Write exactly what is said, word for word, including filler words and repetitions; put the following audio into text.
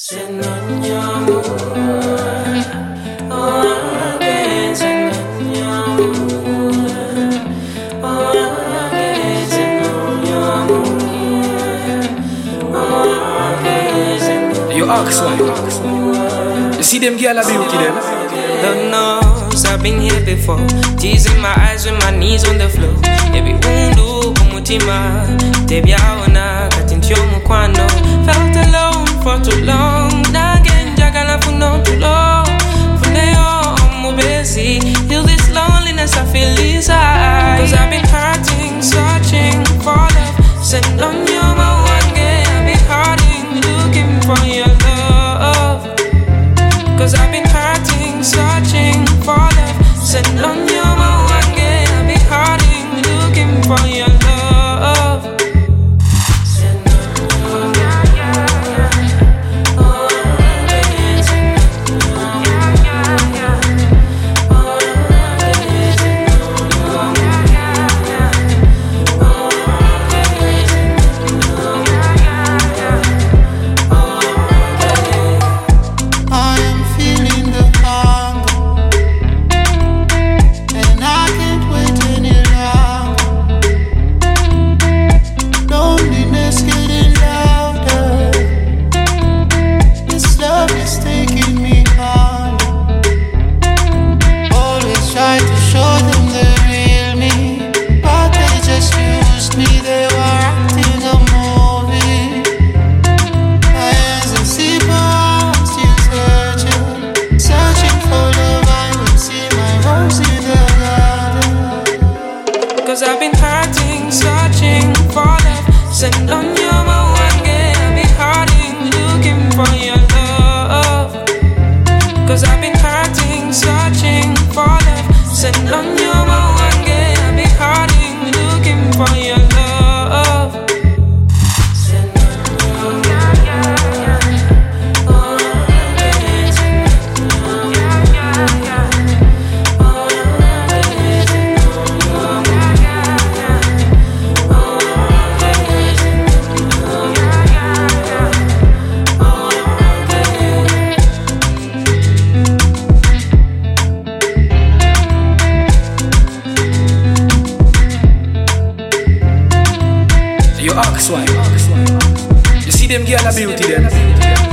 You ask why? You see them girl a beauty them? Lord knows I've been here before, teasing my eyes with my knees on the floor. Every undu kumutima, tebyaona katintyo mukwano. Felt alone for too long, nagenjagala for no too long. Funeyo mubezi, heal this loneliness I feel inside. Cause I've been hurting, searching for love. Send on your my one day, I've been hurting, looking for your love. Cause I've been hurting, searching for love. Send on your my one day, I've been hurting, looking for your love. Cause I've been hurting, searching for love. Send on your my one day, I've been hurting, looking for your love. Cause I've been hurting, searching for love. Send on your my one day, I've been hurting, looking for your love. You ask why? You see them girl a beauty them?